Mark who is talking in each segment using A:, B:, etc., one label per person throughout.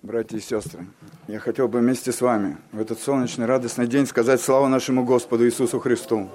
A: Братья и сестры, я хотел бы вместе с вами в этот солнечный, радостный день сказать славу нашему Господу Иисусу Христу.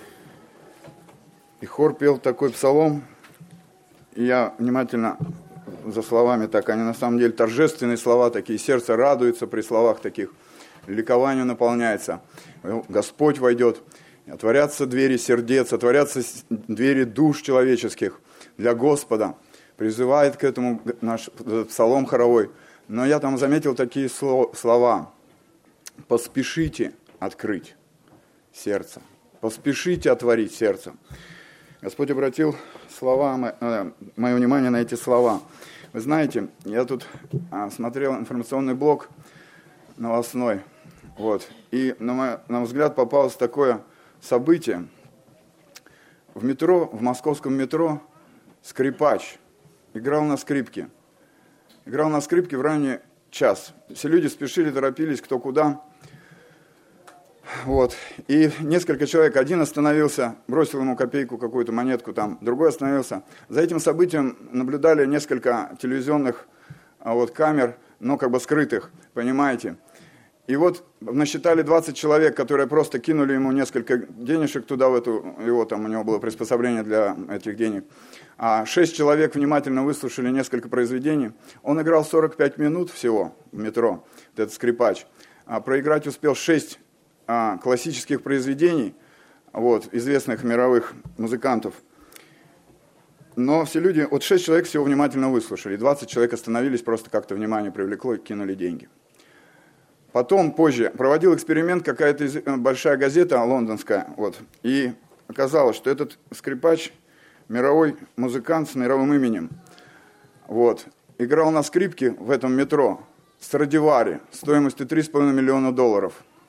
A: И хор пел такой псалом, и я внимательно за словами, так они на самом деле торжественные слова такие, сердце радуется при словах таких, ликованию наполняется. Господь войдет, отворятся двери сердец, отворятся двери душ человеческих для Господа. Призывает к этому наш псалом хоровой. Но я там заметил такие слова. Поспешите открыть сердце. Поспешите отворить сердце. Господь обратил мое внимание на эти слова. Вы знаете, я тут смотрел информационный блок новостной. И на мой взгляд попалось такое событие. В московском метро скрипач играл на скрипке. Играл на скрипке в ранний час. Все люди спешили, торопились, кто куда. И несколько человек, один остановился, бросил ему копейку, какую-то монетку там, другой остановился. За этим событием наблюдали несколько телевизионных камер, но как бы скрытых, понимаете. И насчитали 20 человек, которые просто кинули ему несколько денежек туда, у него было приспособление для этих денег. А 6 человек внимательно выслушали несколько произведений. Он играл 45 минут всего в метро, этот скрипач. Проиграть успел 6 классических произведений, известных мировых музыкантов. Но все люди, 6 человек всего внимательно выслушали, 20 человек остановились, просто как-то внимание привлекло и кинули деньги. Потом, позже, проводил эксперимент какая-то большая газета лондонская, и оказалось, что этот скрипач мировой музыкант с мировым именем, играл на скрипке в этом метро Страдивари стоимостью $3,5 миллиона.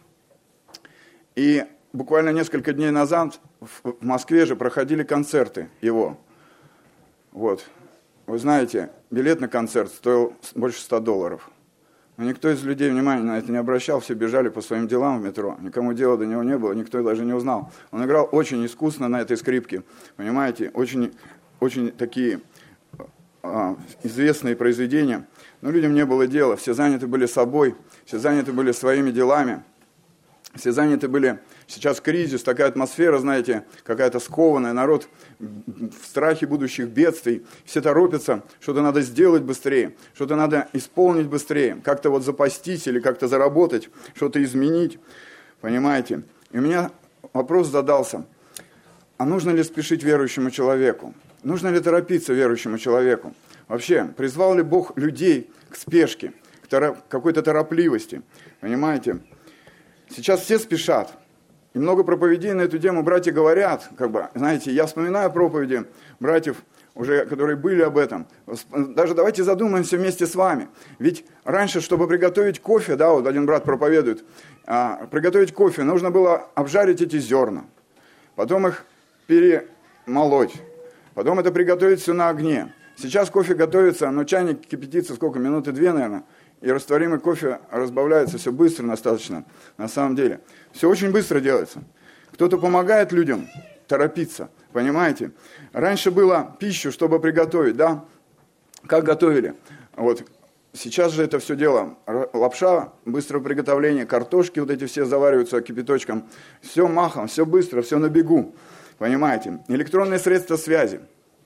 A: И буквально несколько дней назад в Москве же проходили концерты его. Вы знаете, билет на концерт стоил больше $100. Но никто из людей внимания на это не обращал, все бежали по своим делам в метро. Никому дела до него не было, никто даже не узнал. Он играл очень искусно на этой скрипке, понимаете, очень, очень такие известные произведения. Но людям не было дела, все заняты были собой, все заняты были своими делами. Все заняты были, сейчас кризис, такая атмосфера, знаете, какая-то скованная, народ в страхе будущих бедствий, все торопятся, что-то надо сделать быстрее, что-то надо исполнить быстрее, как-то запастись или как-то заработать, что-то изменить, понимаете. И у меня вопрос задался, а нужно ли спешить верующему человеку? Нужно ли торопиться верующему человеку? Вообще, призвал ли Бог людей к спешке, к какой-то торопливости, понимаете? Сейчас все спешат, и много проповедей на эту тему братья говорят, знаете, я вспоминаю проповеди братьев, уже, которые были об этом. Даже давайте задумаемся вместе с вами. Ведь раньше, чтобы приготовить кофе, один брат проповедует, приготовить кофе, нужно было обжарить эти зерна, потом их перемолоть, потом это приготовить все на огне. Сейчас кофе готовится, чайник кипятится минуты 2, наверное, и растворимый кофе разбавляется все быстро достаточно, на самом деле. Все очень быстро делается. Кто-то помогает людям торопиться, понимаете? Раньше было пищу, чтобы приготовить, Как готовили? Сейчас же это все дело, лапша, быстрого приготовления, картошки эти все завариваются кипяточком. Все махом, все быстро, все на бегу, понимаете? Электронные средства связи.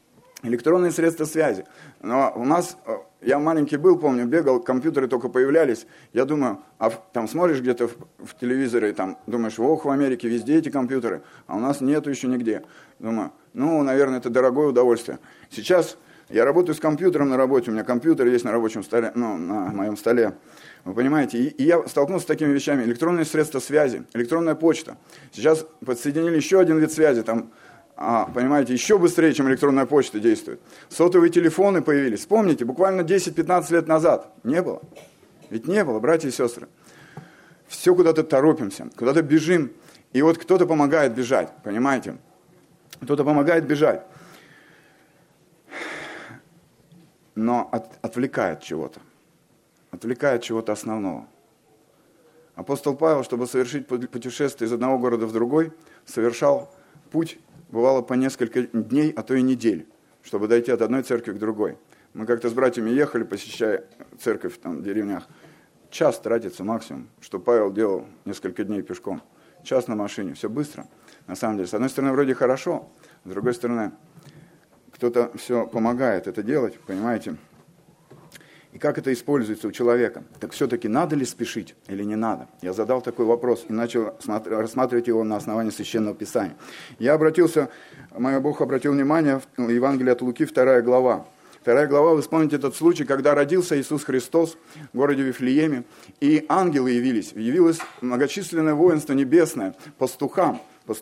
A: Но у нас, я маленький был, помню, бегал, компьютеры только появлялись. Я думаю, там смотришь где-то в телевизоре, думаешь, в Америке везде эти компьютеры, а у нас нету еще нигде. Думаю, наверное, это дорогое удовольствие. Сейчас я работаю с компьютером на работе, у меня компьютер есть на рабочем столе, на моем столе. Вы понимаете, и я столкнулся с такими вещами. Электронные средства связи, электронная почта. Сейчас подсоединили еще один вид связи, понимаете, еще быстрее, чем электронная почта действует. Сотовые телефоны появились. Вспомните, буквально 10-15 лет назад. Не было. Ведь не было, братья и сестры. Все куда-то торопимся, куда-то бежим. И кто-то помогает бежать, понимаете? Кто-то помогает бежать. Но отвлекает чего-то. Отвлекает чего-то основного. Апостол Павел, чтобы совершить путешествие из одного города в другой, совершал путь, бывало по несколько дней, а то и недель, чтобы дойти от одной церкви к другой. Мы как-то с братьями ехали, посещая церковь там в деревнях. Час тратится максимум, что Павел делал несколько дней пешком. Час на машине, все быстро. На самом деле, с одной стороны, вроде хорошо, с другой стороны, кто-то все помогает это делать, понимаете? И как это используется у человека? Так все-таки надо ли спешить или не надо? Я задал такой вопрос и начал рассматривать его на основании Священного Писания. Бог обратил внимание в Евангелие от Луки, 2 глава. 2 глава, вы вспомните этот случай, когда родился Иисус Христос в городе Вифлееме, и ангелы явилось многочисленное воинство небесное, пастухам.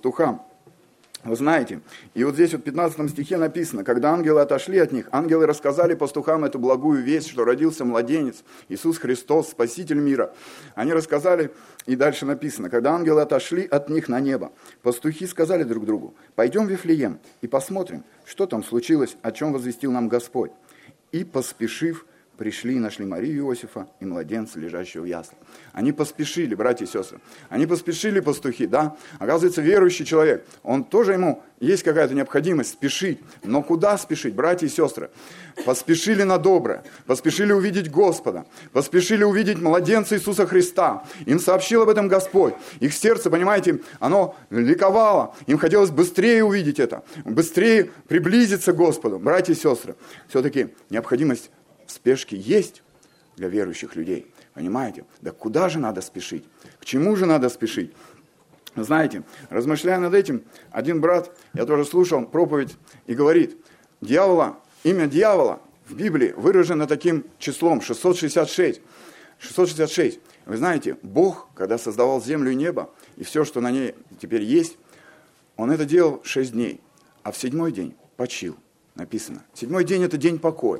A: Вы знаете, и вот здесь вот в 15 стихе написано, когда ангелы отошли от них, ангелы рассказали пастухам эту благую весть, что родился младенец, Иисус Христос, Спаситель мира. Они рассказали, и дальше написано, когда ангелы отошли от них на небо, пастухи сказали друг другу: пойдем в Вифлеем и посмотрим, что там случилось, о чем возвестил нам Господь. И, поспешив, пришли и нашли Марию Иосифа и младенца, лежащего в яслах. Они поспешили, братья и сестры. Они поспешили, пастухи, да. Оказывается, верующий человек, он тоже, ему есть какая-то необходимость спешить. Но куда спешить, братья и сестры? Поспешили на доброе, поспешили увидеть Господа, поспешили увидеть младенца Иисуса Христа. Им сообщил об этом Господь. Их сердце, понимаете, оно ликовало. Им хотелось быстрее увидеть это, быстрее приблизиться к Господу. Братья и сестры, все-таки необходимость в спешке есть для верующих людей. Понимаете? Да куда же надо спешить? К чему же надо спешить? Знаете, размышляя над этим, один брат, я тоже слушал проповедь, и говорит, имя дьявола в Библии выражено таким числом 666. 666. Вы знаете, Бог, когда создавал землю и небо, и все, что на ней теперь есть, Он это делал 6 дней, а в 7-й день почил, написано. 7-й день – это день покоя.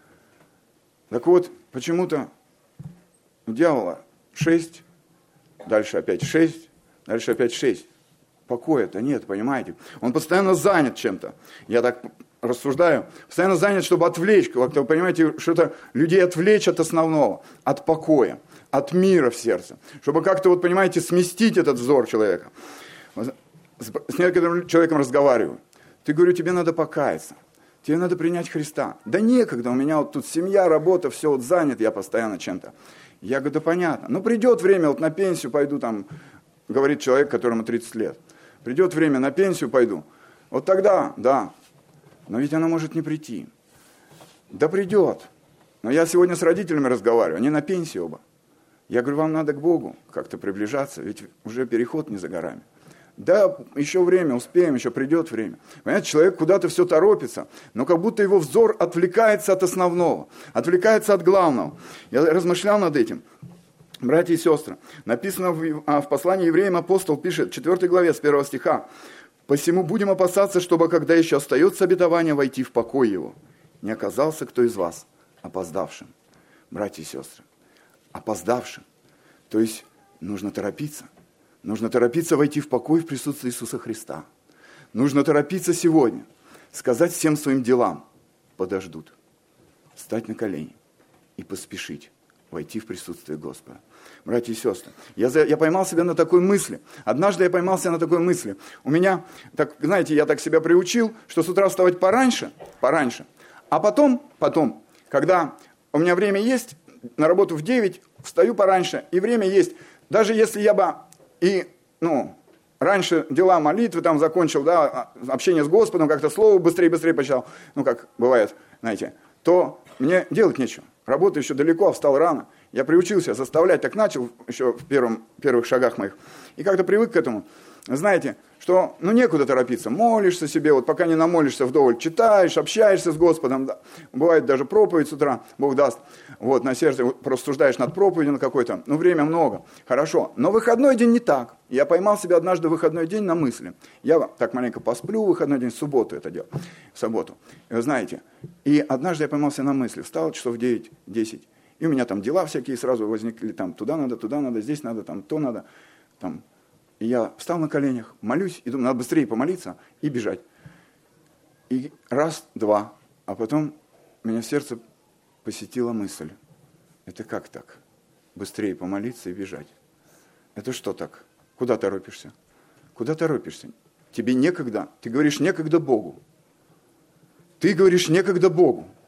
A: Так вот, почему-то у дьявола 6, дальше опять 6, дальше опять 6. Покоя-то нет, понимаете? Он постоянно занят чем-то. Я так рассуждаю. Постоянно занят, чтобы отвлечь. Как-то, понимаете, что-то людей отвлечь от основного, от покоя, от мира в сердце. Чтобы как-то, вот, понимаете, сместить этот взор человека. С некоторым человеком разговариваю. Ты, говорю, тебе надо покаяться. Тебе надо принять Христа. Да некогда, у меня вот тут семья, работа, все вот занят, я постоянно чем-то. Я говорю, да понятно. Но придет время, вот на пенсию пойду, там, говорит человек, которому 30 лет. Придет время, на пенсию пойду. Вот тогда, да. Но ведь оно может не прийти. Да придет. Но я сегодня с родителями разговариваю, они на пенсии оба. Я говорю, вам надо к Богу как-то приближаться, ведь уже переход не за горами. Да, еще время, успеем, еще придет время. Понимаете, человек куда-то все торопится, но как будто его взор отвлекается от основного, отвлекается от главного. Я размышлял над этим. Братья и сестры, написано в послании евреям, апостол пишет, в 4 главе с 1 стиха, «Посему будем опасаться, чтобы, когда еще остается обетование, войти в покой его, не оказался кто из вас опоздавшим». Братья и сестры, опоздавшим. То есть нужно торопиться. Нужно торопиться войти в покой в присутствии Иисуса Христа. Нужно торопиться сегодня, сказать всем своим делам, подождут, встать на колени и поспешить войти в присутствие Господа. Братья и сестры, я поймал себя на такой мысли. Однажды я поймался на такой мысли. У меня, так, знаете, я так себя приучил, что с утра вставать пораньше, а потом, когда у меня время есть, на работу в 9, встаю пораньше, и время есть. Даже если я бы раньше дела молитвы там закончил, да, общение с Господом, как-то слово быстрее почитал, как бывает, знаете, то мне делать нечего. Работа еще далеко, встал рано. Я приучился заставлять, так начал еще в первых шагах моих. И как-то привык к этому. Знаете, что некуда торопиться. Молишься себе, вот пока не намолишься вдоволь, читаешь, общаешься с Господом. Да. Бывает даже проповедь с утра, Бог даст. Вот на сердце рассуждаешь над проповедью на какой-то. Время много. Хорошо. Но выходной день не так. Я поймал себя однажды в выходной день на мысли. Я так маленько посплю в выходной день, в субботу это делал. В субботу. И вы знаете, и однажды я поймался на мысли. Встал часов 9-10. И у меня там дела всякие сразу возникли. Там туда надо, здесь надо, там то надо. Там. И я встал на коленях, молюсь, и думаю, надо быстрее помолиться и бежать. И раз, два, а потом меня в сердце посетила мысль. Это как так? Быстрее помолиться и бежать. Это что так? Куда торопишься? Куда торопишься? Тебе некогда. Ты говоришь некогда Богу. Ты говоришь некогда Богу.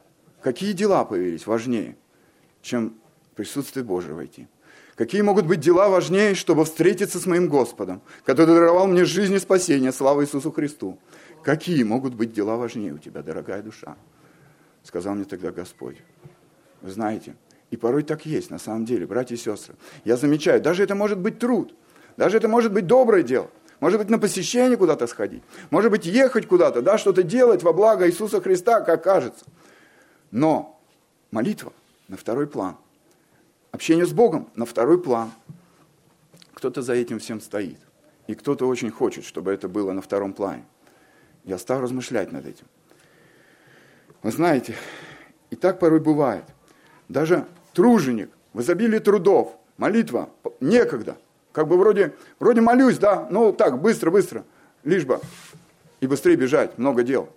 A: Какие дела появились важнее, чем в присутствие Божие войти? Какие могут быть дела важнее, чтобы встретиться с моим Господом, который даровал мне жизнь и спасение, слава Иисусу Христу? Какие могут быть дела важнее у тебя, дорогая душа? Сказал мне тогда Господь. Вы знаете, и порой так есть, на самом деле, братья и сестры. Я замечаю, даже это может быть труд, даже это может быть доброе дело. Может быть, на посещение куда-то сходить. Может быть, ехать куда-то, да, что-то делать во благо Иисуса Христа, как кажется. Но молитва на второй план. Общение с Богом на второй план. Кто-то за этим всем стоит. И кто-то очень хочет, чтобы это было на втором плане. Я стал размышлять над этим. Вы знаете, и так порой бывает. Даже труженик в изобилии трудов, молитва, некогда. Как бы вроде молюсь, да, ну так, быстро, лишь бы и быстрее бежать, много дел.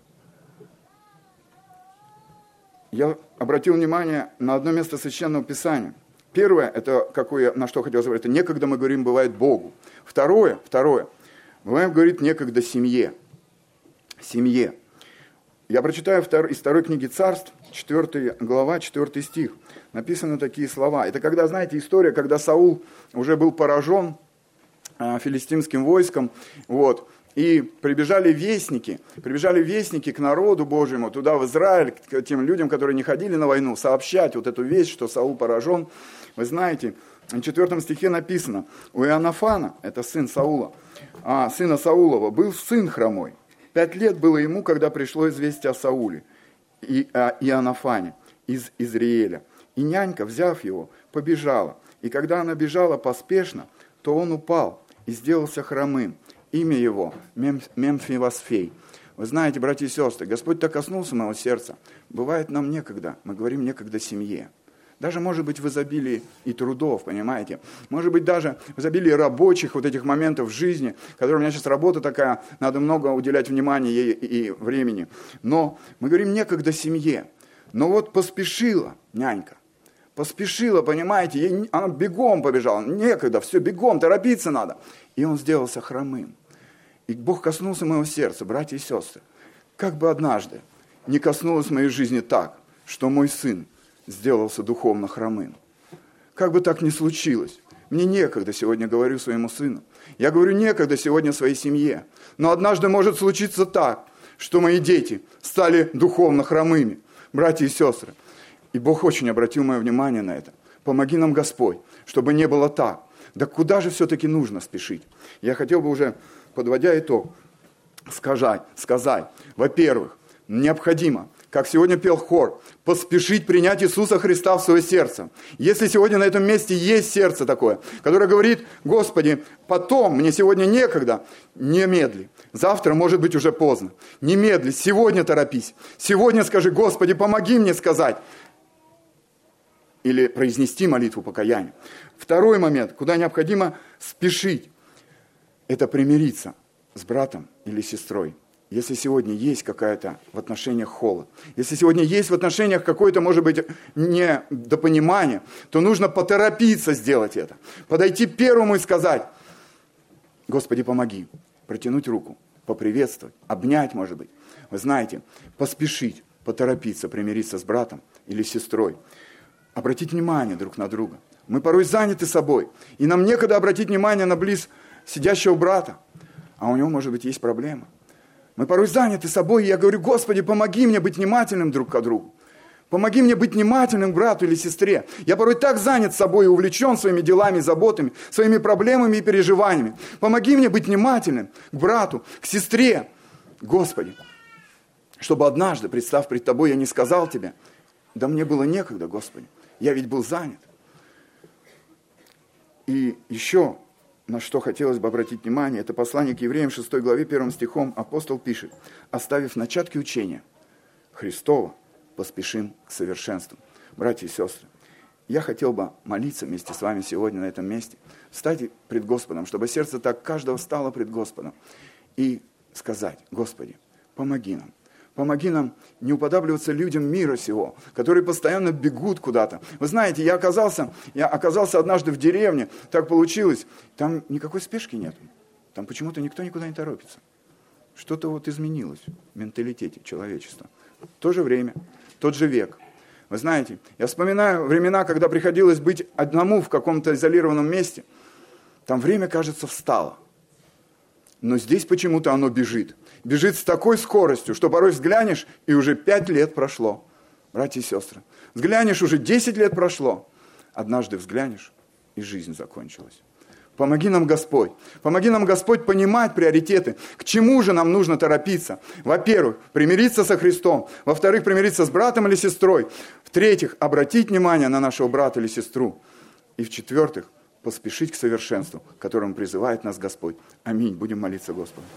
A: Я обратил внимание на одно место Священного Писания. Первое, это, на что хотел сказать, это некогда мы говорим, бывает Богу. Второе, бывает, говорит, некогда семье. Семье. Я прочитаю из второй книги Царств, 4 глава, 4 стих. Написаны такие слова. Это когда, знаете, история, когда Саул уже был поражен филистимским войском, вот, и прибежали вестники к народу Божьему, туда в Израиль, к тем людям, которые не ходили на войну, сообщать вот эту весть, что Саул поражен. Вы знаете, в 4 стихе написано, у Иоаннафана, это сын Саула, сына Саулова, был сын хромой. 5 лет было ему, когда пришло известие о Сауле и о Иоаннафане из Израиля. И нянька, взяв его, побежала. И когда она бежала поспешно, то он упал и сделался хромым. Имя его Мемфивосфей. Вы знаете, братья и сестры, Господь так коснулся моего сердца. Бывает нам некогда, мы говорим некогда семье. Даже, может быть, в изобилии и трудов, понимаете? Может быть, даже в изобилии рабочих вот этих моментов в жизни, которые у меня сейчас работа такая, надо много уделять внимания ей и времени. Но мы говорим некогда семье. Но вот поспешила нянька. Поспешила, понимаете, она бегом побежала. Некогда, все, бегом, торопиться надо. И он сделался хромым. И Бог коснулся моего сердца, братья и сестры. Как бы однажды не коснулось моей жизни так, что мой сын сделался духовно хромым. Как бы так ни случилось. Мне некогда сегодня говорю своему сыну. Я говорю некогда сегодня своей семье. Но однажды может случиться так, что мои дети стали духовно хромыми. Братья и сестры. И Бог очень обратил мое внимание на это. Помоги нам, Господь, чтобы не было так. Да куда же все-таки нужно спешить? Я хотел бы уже, подводя итог, сказать, во-первых, необходимо, как сегодня пел хор, поспешить принять Иисуса Христа в свое сердце. Если сегодня на этом месте есть сердце такое, которое говорит, Господи, потом, мне сегодня некогда, не медли. Завтра может быть уже поздно. Не медли, сегодня торопись. Сегодня скажи, Господи, помоги мне сказать. Или произнести молитву покаяния. Второй момент, куда необходимо спешить, это примириться с братом или сестрой. Если сегодня есть какая-то в отношениях холод, если сегодня есть в отношениях какое-то, может быть, недопонимание, то нужно поторопиться сделать это. Подойти первому и сказать, Господи, помоги, протянуть руку, поприветствовать, обнять, может быть. Вы знаете, поспешить, поторопиться, примириться с братом или сестрой. Обратить внимание друг на друга. Мы порой заняты собой, и нам некогда обратить внимание на близ сидящего брата, а у него, может быть, есть проблема. Мы порой заняты собой, и я говорю, Господи, помоги мне быть внимательным друг к другу. Помоги мне быть внимательным к брату или сестре. Я порой так занят собой и увлечен своими делами, заботами, своими проблемами и переживаниями. Помоги мне быть внимательным к брату, к сестре. Господи, чтобы однажды, представ пред Тобой, я не сказал Тебе, да мне было некогда, Господи. Я ведь был занят. И еще, на что хотелось бы обратить внимание, это послание к евреям 6 главе 1 стихом апостол пишет, оставив начатки учения Христова, поспешим к совершенству. Братья и сестры, я хотел бы молиться вместе с вами сегодня на этом месте, встать пред Господом, чтобы сердце так каждого стало пред Господом и сказать, Господи, помоги нам. Помоги нам не уподабливаться людям мира сего, которые постоянно бегут куда-то. Вы знаете, я оказался однажды в деревне, так получилось, там никакой спешки нет. Там почему-то никто никуда не торопится. Что-то вот изменилось в менталитете человечества. В то же время, тот же век. Вы знаете, я вспоминаю времена, когда приходилось быть одному в каком-то изолированном месте. Там время, кажется, встало. Но здесь почему-то оно бежит. Бежит с такой скоростью, что порой взглянешь, и уже 5 лет прошло. Братья и сестры, взглянешь, уже 10 лет прошло. Однажды взглянешь, и жизнь закончилась. Помоги нам, Господь. Помоги нам, Господь, понимать приоритеты. К чему же нам нужно торопиться? Во-первых, примириться со Христом. Во-вторых, примириться с братом или сестрой. В-третьих, обратить внимание на нашего брата или сестру. И в-четвертых, поспешить к совершенству, к которому призывает нас Господь. Аминь. Будем молиться Господу.